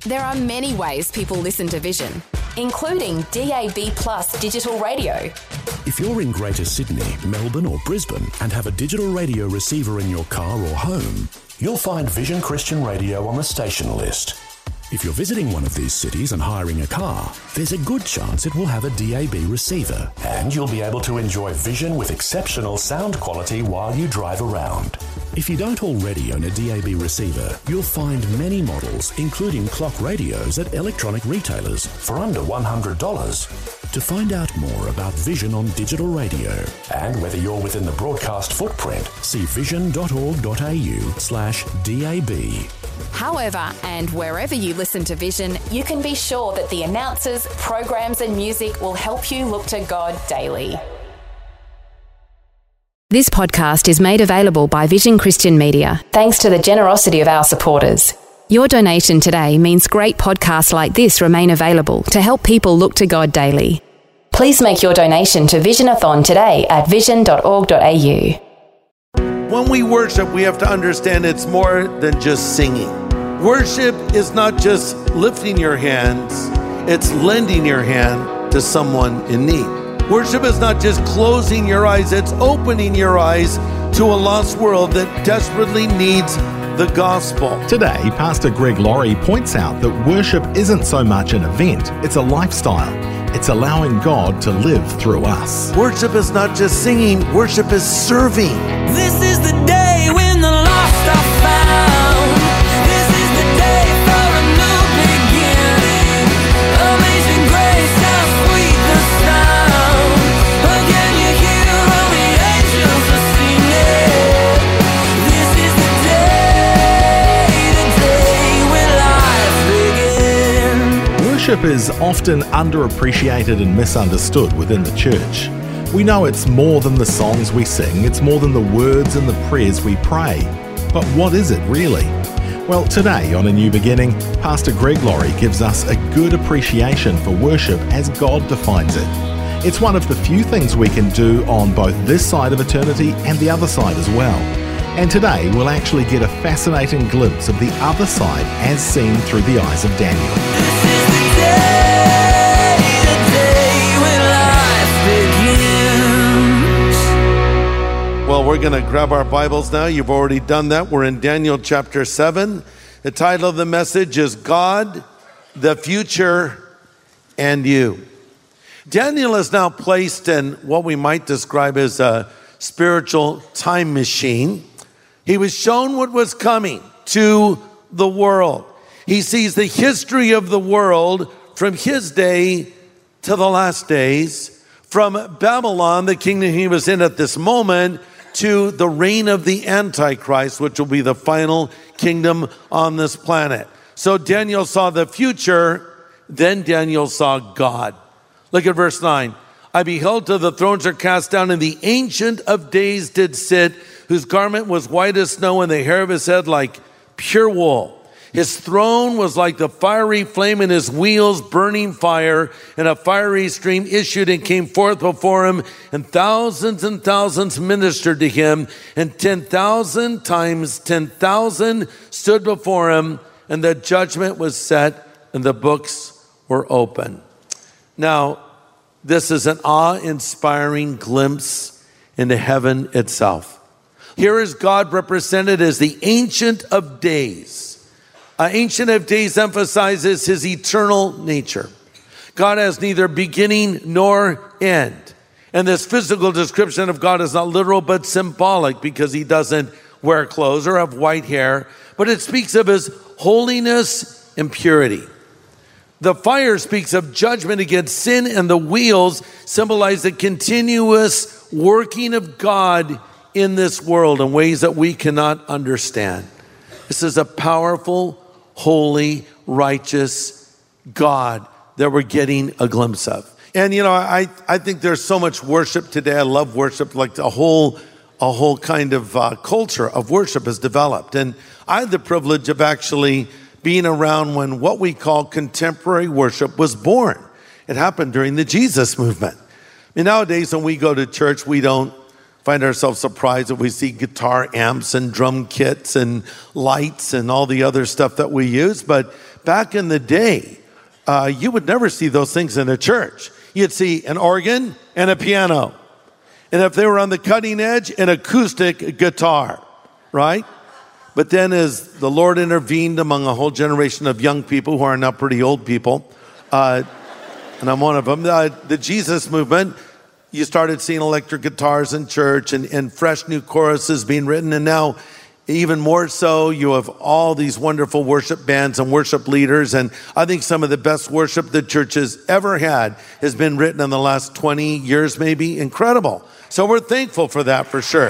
There are many ways people listen to Vision, including DAB+ digital radio. If you're in Greater Sydney, Melbourne or Brisbane and have a digital radio receiver in your car or home, you'll find Vision Christian Radio on the station list. If you're visiting one of these cities and hiring a car, there's a good chance it will have a DAB receiver, and you'll be able to enjoy Vision with exceptional sound quality while you drive around. If you don't already own a DAB receiver, you'll find many models, including clock radios, at electronic retailers for under $100. To find out more about Vision on digital radio and whether you're within the broadcast footprint, see vision.org.au/DAB. However, and wherever you listen to Vision, you can be sure that the announcers, programs and music will help you look to God daily. This podcast is made available by Vision Christian Media, thanks to the generosity of our supporters. Your donation today means great podcasts like this remain available to help people look to God daily. Please make your donation to Visionathon today at vision.org.au. When we worship, we have to understand it's more than just singing. Worship is not just lifting your hands, it's lending your hand to someone in need. Worship is not just closing your eyes, it's opening your eyes to a lost world that desperately needs the gospel. Today, Pastor Greg Laurie points out that worship isn't so much an event, it's a lifestyle. It's allowing God to live through us. Worship is not just singing, worship is serving. This is the day when the lost are found. This is the day for a new beginning. Amazing grace, how sweet the sound. Again you hear all the angels are singing. This is the day when life begins. Worship is often underappreciated and misunderstood within the church. We know it's more than the songs we sing, it's more than the words and the prayers we pray. But what is it really? Well, today on A New Beginning, Pastor Greg Laurie gives us a good appreciation for worship as God defines it. It's one of the few things we can do on both this side of eternity and the other side as well. And today we'll actually get a fascinating glimpse of the other side as seen through the eyes of Daniel. This is the day when life begins. Well, we're going to grab our Bibles now. You've already done that. We're in Daniel chapter 7. The title of the message is God, the Future, and You. Daniel is now placed in what we might describe as a spiritual time machine. He was shown what was coming to the world. He sees the history of the world from his day to the last days, from Babylon, the kingdom he was in at this moment, to the reign of the Antichrist, which will be the final kingdom on this planet. So Daniel saw the future, then Daniel saw God. Look at verse 9. I beheld till the thrones are cast down, and the Ancient of Days did sit, whose garment was white as snow, and the hair of his head like pure wool. His throne was like the fiery flame, and his wheels burning fire, and a fiery stream issued and came forth before him, and thousands ministered to him, and 10,000 times 10,000 stood before him, and the judgment was set, and the books were open. Now, this is an awe-inspiring glimpse into heaven itself. Here is God represented as the Ancient of Days. Ancient of Days emphasizes his eternal nature. God has neither beginning nor end. And this physical description of God is not literal but symbolic, because he doesn't wear clothes or have white hair, but it speaks of his holiness and purity. The fire speaks of judgment against sin, and the wheels symbolize the continuous working of God in this world in ways that we cannot understand. This is a powerful, holy, righteous God that we're getting a glimpse of. And you know, I think there's so much worship today. I love worship, like a whole kind of culture of worship has developed. And I had the privilege of actually being around when what we call contemporary worship was born. It happened during the Jesus movement. I mean, nowadays when we go to church, we don't find ourselves surprised if we see guitar amps and drum kits and lights and all the other stuff that we use. But back in the day, you would never see those things in a church. You'd see an organ and a piano. And if they were on the cutting edge, an acoustic guitar, right? But then as the Lord intervened among a whole generation of young people who are now pretty old people, and I'm one of them, the Jesus movement, you started seeing electric guitars in church and fresh new choruses being written. And now, even more so, you have all these wonderful worship bands and worship leaders. And I think some of the best worship the church has ever had has been written in the last 20 years, maybe. Incredible. So we're thankful for that, for sure.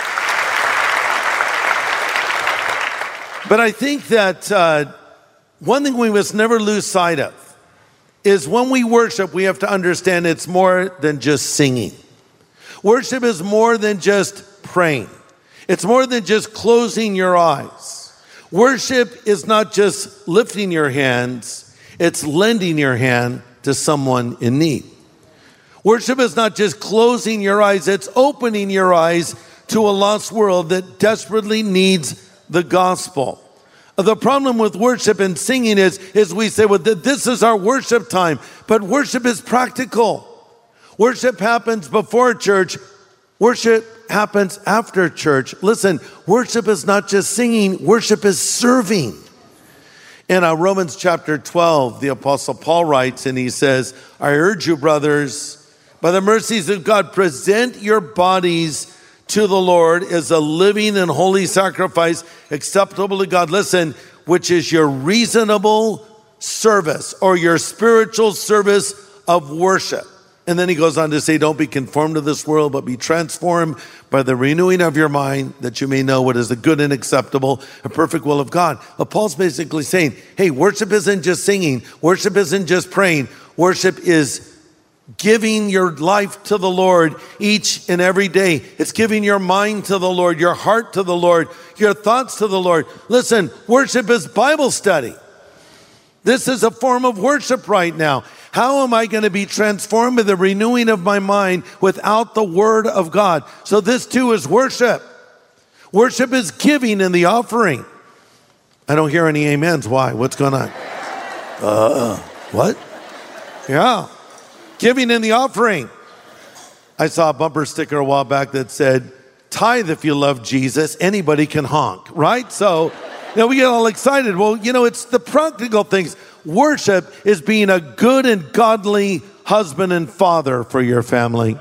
But I think that one thing we must never lose sight of is when we worship, we have to understand it's more than just singing. Worship is more than just praying. It's more than just closing your eyes. Worship is not just lifting your hands, it's lending your hand to someone in need. Worship is not just closing your eyes, it's opening your eyes to a lost world that desperately needs the gospel. The problem with worship and singing is we say, well, this is our worship time. But worship is practical. Worship happens before church. Worship happens after church. Listen, worship is not just singing. Worship is serving. In Romans chapter 12, the Apostle Paul writes, and he says, I urge you, brothers, by the mercies of God, present your bodies to the Lord as a living and holy sacrifice acceptable to God. Listen, which is your reasonable service or your spiritual service of worship. And then he goes on to say, don't be conformed to this world, but be transformed by the renewing of your mind, that you may know what is the good and acceptable and perfect will of God. But Paul's basically saying, hey, worship isn't just singing. Worship isn't just praying. Worship is giving your life to the Lord each and every day. It's giving your mind to the Lord, your heart to the Lord, your thoughts to the Lord. Listen, worship is Bible study. This is a form of worship right now. How am I going to be transformed by the renewing of my mind without the Word of God? So this too is worship. Worship is giving in the offering. I don't hear any amens. Why? What's going on? What? Yeah. Giving in the offering. I saw a bumper sticker a while back that said, tithe if you love Jesus, anybody can honk, right? So, we get all excited. Well, it's the practical things. Worship is being a good and godly husband and father for your family.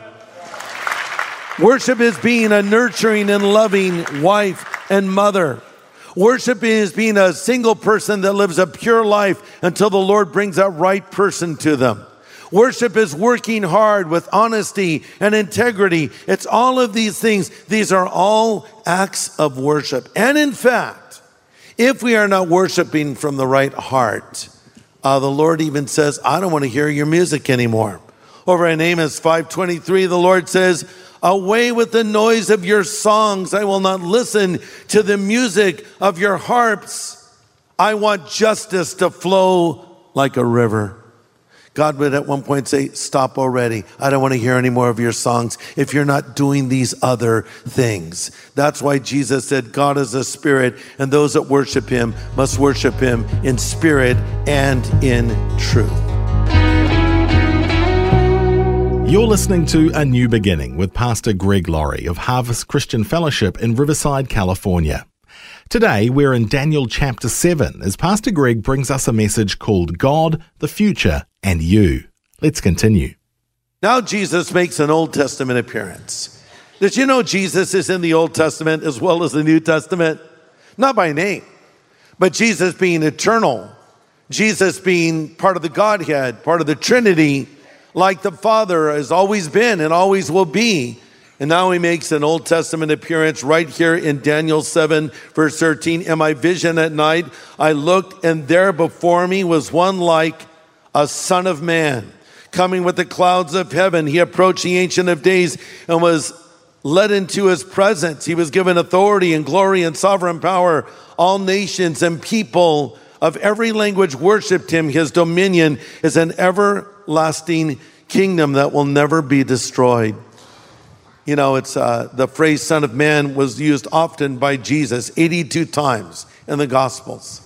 Worship is being a nurturing and loving wife and mother. Worship is being a single person that lives a pure life until the Lord brings that right person to them. Worship is working hard with honesty and integrity. It's all of these things. These are all acts of worship. And in fact, if we are not worshiping from the right heart, the Lord even says, I don't want to hear your music anymore. Over in Amos 5:23, the Lord says, away with the noise of your songs. I will not listen to the music of your harps. I want justice to flow like a river. God would at one point say, stop already. I don't want to hear any more of your songs if you're not doing these other things. That's why Jesus said, God is a spirit, and those that worship him must worship him in spirit and in truth. You're listening to A New Beginning with Pastor Greg Laurie of Harvest Christian Fellowship in Riverside, California. Today, we're in Daniel chapter 7 as Pastor Greg brings us a message called God, the Future, and You. Let's continue. Now Jesus makes an Old Testament appearance. Did you know Jesus is in the Old Testament as well as the New Testament? Not by name, but Jesus being eternal, Jesus being part of the Godhead, part of the Trinity, like the Father has always been and always will be. And now he makes an Old Testament appearance right here in Daniel 7, verse 13. In my vision at night, I looked, and there before me was one like a son of man, coming with the clouds of heaven. He approached the Ancient of Days and was led into his presence. He was given authority and glory and sovereign power. All nations and people of every language worshiped him. His dominion is an everlasting kingdom that will never be destroyed. You know, it's the phrase Son of Man was used often by Jesus, 82 times in the Gospels.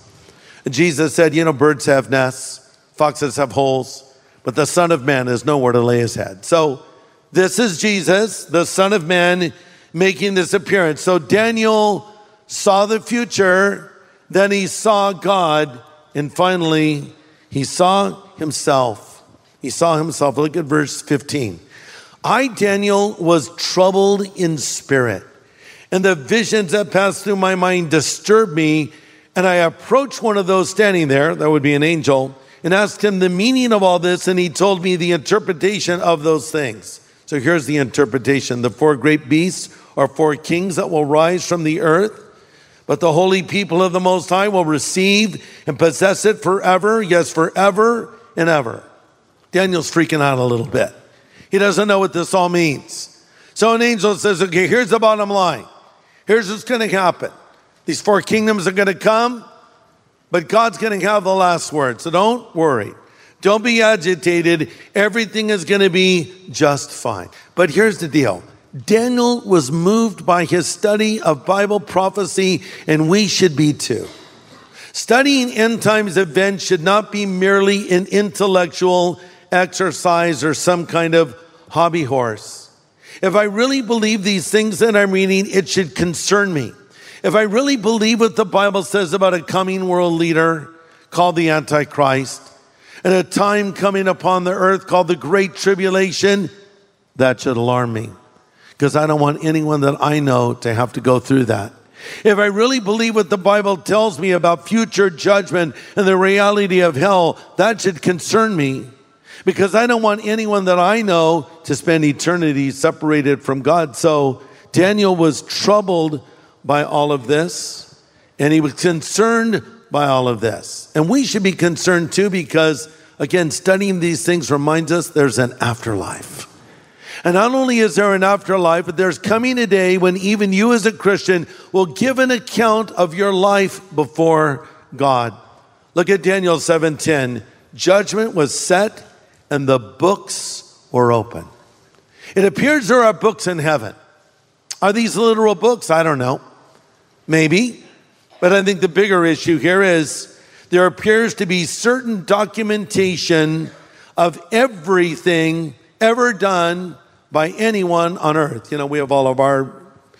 Jesus said, you know, birds have nests, foxes have holes, but the Son of Man has nowhere to lay his head. So this is Jesus, the Son of Man, making this appearance. So Daniel saw the future, then he saw God, and finally he saw himself. He saw himself. Look at verse 15. I, Daniel, was troubled in spirit, and the visions that passed through my mind disturbed me, and I approached one of those standing there, that would be an angel, and asked him the meaning of all this, and he told me the interpretation of those things. So here's the interpretation. The 4 great beasts are 4 kings that will rise from the earth, but the holy people of the Most High will receive and possess it forever, yes, forever and ever. Daniel's freaking out a little bit. He doesn't know what this all means. So an angel says, okay, here's the bottom line. Here's what's going to happen. These 4 kingdoms are going to come, but God's going to have the last word. So don't worry. Don't be agitated. Everything is going to be just fine. But here's the deal. Daniel was moved by his study of Bible prophecy, and we should be too. Studying end times events should not be merely an intellectual exercise or some kind of hobby horse. If I really believe these things that I'm reading, it should concern me. If I really believe what the Bible says about a coming world leader called the Antichrist, and a time coming upon the earth called the Great Tribulation, that should alarm me, because I don't want anyone that I know to have to go through that. If I really believe what the Bible tells me about future judgment and the reality of hell, that should concern me, because I don't want anyone that I know to spend eternity separated from God. So Daniel was troubled by all of this, and he was concerned by all of this. And we should be concerned too, because again, studying these things reminds us there's an afterlife. And not only is there an afterlife, but there's coming a day when even you as a Christian will give an account of your life before God. Look at Daniel 7:10. Judgment was set and the books were open. It appears there are books in heaven. Are these literal books? I don't know. Maybe. But I think the bigger issue here is there appears to be certain documentation of everything ever done by anyone on earth. You know, we have all of our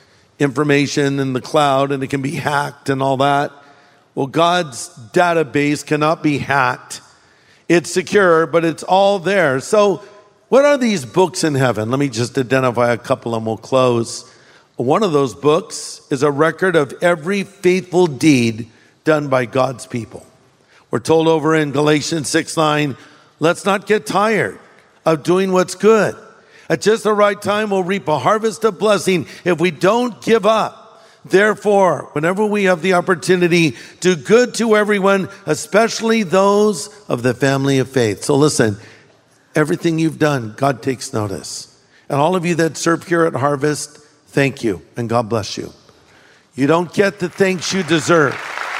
information in the cloud, and it can be hacked and all that. Well, God's database cannot be hacked. It's secure, but it's all there. So what are these books in heaven? Let me just identify a couple and we'll close. One of those books is a record of every faithful deed done by God's people. We're told over in Galatians 6:9, let's not get tired of doing what's good. At just the right time, we'll reap a harvest of blessing if we don't give up. Therefore, whenever we have the opportunity, do good to everyone, especially those of the family of faith. So listen, everything you've done, God takes notice. And all of you that serve here at Harvest, thank you, and God bless you. You don't get the thanks you deserve.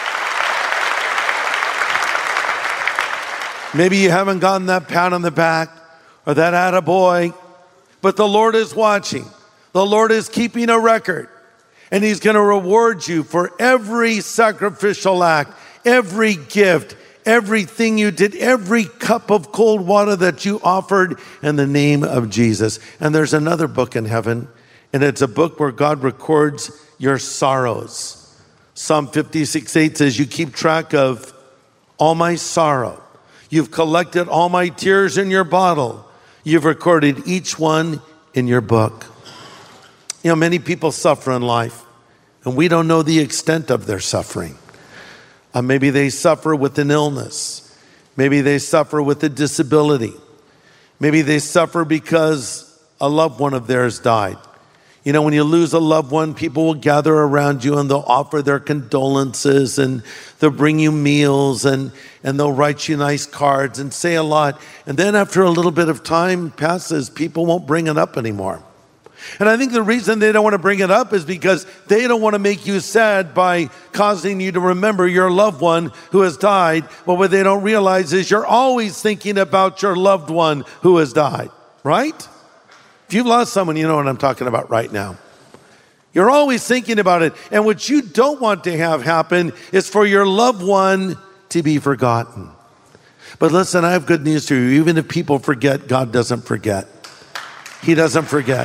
Maybe you haven't gotten that pat on the back or that attaboy, but the Lord is watching. The Lord is keeping a record, and he's going to reward you for every sacrificial act, every gift, everything you did, every cup of cold water that you offered in the name of Jesus. And there's another book in heaven, and it's a book where God records your sorrows. Psalm 56:8 says, you keep track of all my sorrow. You've collected all my tears in your bottle. You've recorded each one in your book. You know, many people suffer in life, and we don't know the extent of their suffering. Maybe they suffer with an illness. Maybe they suffer with a disability. Maybe they suffer because a loved one of theirs died. You know, when you lose a loved one, people will gather around you and they'll offer their condolences, and they'll bring you meals, and they'll write you nice cards and say a lot. And then after a little bit of time passes, people won't bring it up anymore. And I think the reason they don't want to bring it up is because they don't want to make you sad by causing you to remember your loved one who has died. But what they don't realize is you're always thinking about your loved one who has died, right? If you've lost someone, you know what I'm talking about right now. You're always thinking about it. And what you don't want to have happen is for your loved one to be forgotten. But listen, I have good news to you. Even if people forget, God doesn't forget. He doesn't forget.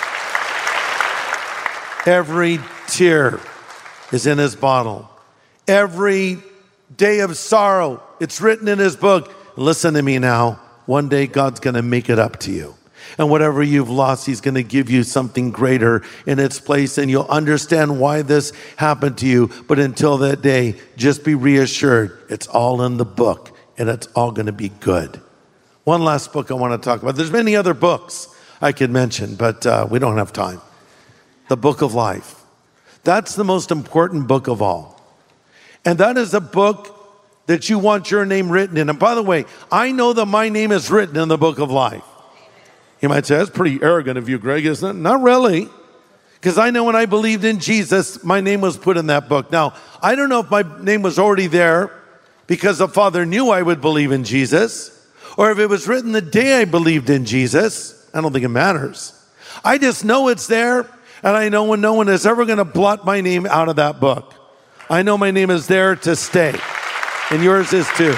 Every tear is in his bottle. Every day of sorrow, it's written in his book. Listen to me now. One day God's going to make it up to you. And whatever you've lost, he's going to give you something greater in its place. And you'll understand why this happened to you. But until that day, just be reassured. It's all in the book. And it's all going to be good. One last book I want to talk about. There's many other books I could mention, but we don't have time. The Book of Life. That's the most important book of all. And that is a book that you want your name written in. And by the way, I know that my name is written in the Book of Life. You might say, that's pretty arrogant of you, Greg, isn't it? Not really. Because I know when I believed in Jesus, my name was put in that book. Now, I don't know if my name was already there because the Father knew I would believe in Jesus, or if it was written the day I believed in Jesus. I don't think it matters. I just know it's there, and I know when no one is ever going to blot my name out of that book. I know my name is there to stay, and yours is too.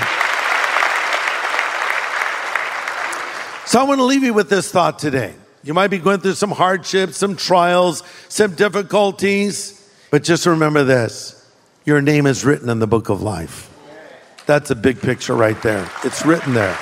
So I want to leave you with this thought today. You might be going through some hardships, some trials, some difficulties, but just remember this. Your name is written in the Book of Life. That's a big picture right there. It's written there.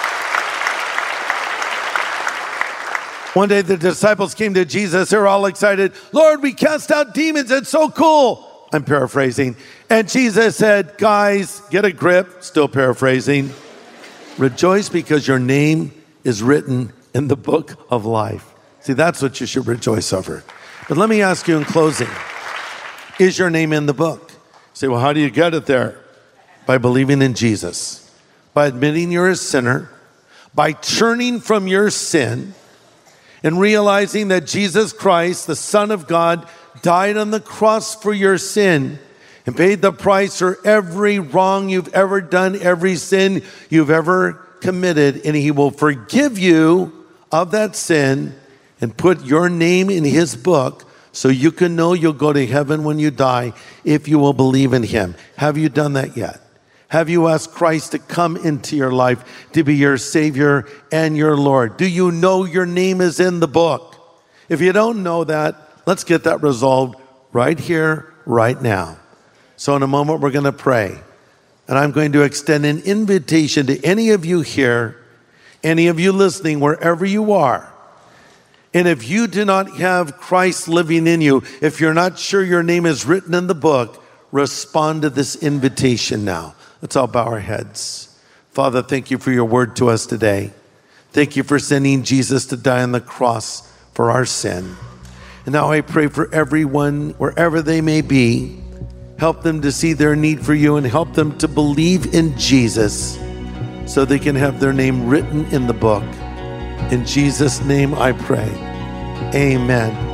One day the disciples came to Jesus. They were all excited. Lord, we cast out demons. It's so cool. I'm paraphrasing. And Jesus said, guys, get a grip. Still paraphrasing. Rejoice because your name is written in the Book of Life. See, that's what you should rejoice over. But let me ask you in closing, is your name in the book? You say, well, how do you get it there? By believing in Jesus, by admitting you're a sinner, by turning from your sin and realizing that Jesus Christ, the Son of God, died on the cross for your sin and paid the price for every wrong you've ever done, every sin you've ever committed, and he will forgive you of that sin and put your name in his book so you can know you'll go to heaven when you die if you will believe in him. Have you done that yet? Have you asked Christ to come into your life to be your Savior and your Lord? Do you know your name is in the book? If you don't know that, let's get that resolved right here, right now. So in a moment, we're going to pray. And I'm going to extend an invitation to any of you here, any of you listening, wherever you are. And if you do not have Christ living in you, if you're not sure your name is written in the book, respond to this invitation now. Let's all bow our heads. Father, thank you for your word to us today. Thank you for sending Jesus to die on the cross for our sin. And now I pray for everyone, wherever they may be, help them to see their need for you and help them to believe in Jesus so they can have their name written in the book. In Jesus' name I pray. Amen.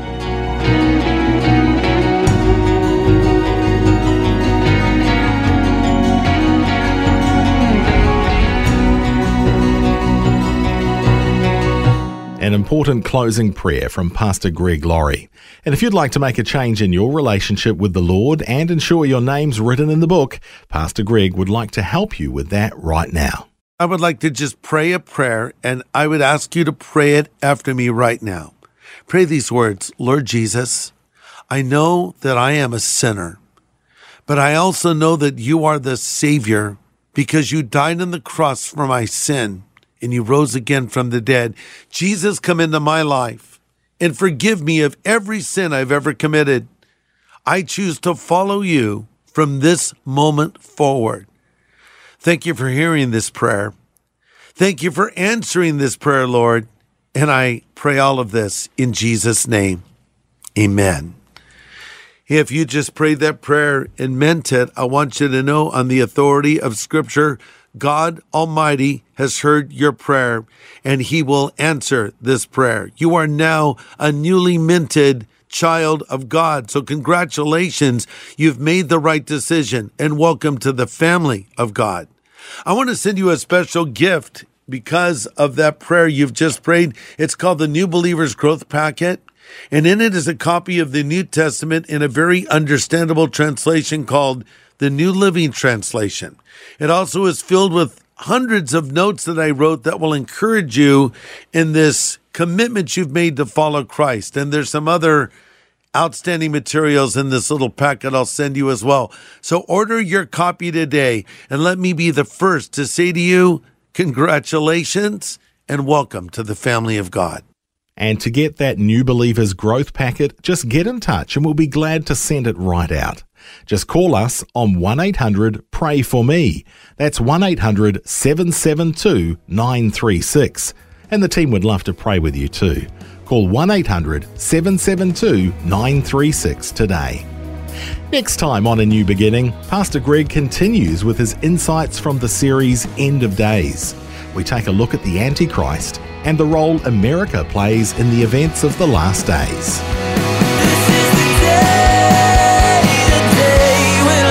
An important closing prayer from Pastor Greg Laurie. And if you'd like to make a change in your relationship with the Lord and ensure your name's written in the book, Pastor Greg would like to help you with that right now. I would like to just pray a prayer, and I would ask you to pray it after me right now. Pray these words. Lord Jesus, I know that I am a sinner, but I also know that you are the Savior because you died on the cross for my sin. And you rose again from the dead. Jesus, come into my life and forgive me of every sin I've ever committed. I choose to follow you from this moment forward. Thank you for hearing this prayer. Thank you for answering this prayer, Lord. And I pray all of this in Jesus' name. Amen. If you just prayed that prayer and meant it, I want you to know on the authority of Scripture, God Almighty has heard your prayer, and he will answer this prayer. You are now a newly minted child of God. So congratulations, you've made the right decision, and welcome to the family of God. I want to send you a special gift because of that prayer you've just prayed. It's called the New Believer's Growth Packet. And in it is a copy of the New Testament in a very understandable translation called the New Living Translation. It also is filled with hundreds of notes that I wrote that will encourage you in this commitment you've made to follow Christ. And there's some other outstanding materials in this little packet I'll send you as well. So order your copy today, and let me be the first to say to you, congratulations and welcome to the family of God. And to get that New Believer's Growth Packet, just get in touch and we'll be glad to send it right out. Just call us on 1-800-PRAY-FOR-ME. That's 1-800-772-936. And the team would love to pray with you too. Call 1-800-772-936 today. Next time on A New Beginning, Pastor Greg continues with his insights from the series End of Days. We take a look at the Antichrist and the role America plays in the events of the last days. This is the day when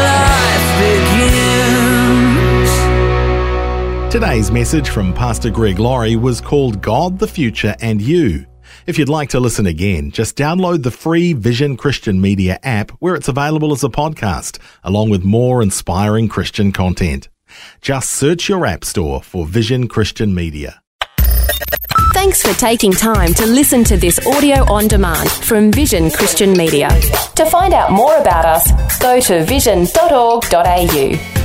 life begins. Today's message from Pastor Greg Laurie was called God, the Future and You. If you'd like to listen again, just download the free Vision Christian Media app where it's available as a podcast, along with more inspiring Christian content. Just search your app store for Vision Christian Media. Thanks for taking time to listen to this audio on demand from Vision Christian Media. To find out more about us, go to vision.org.au.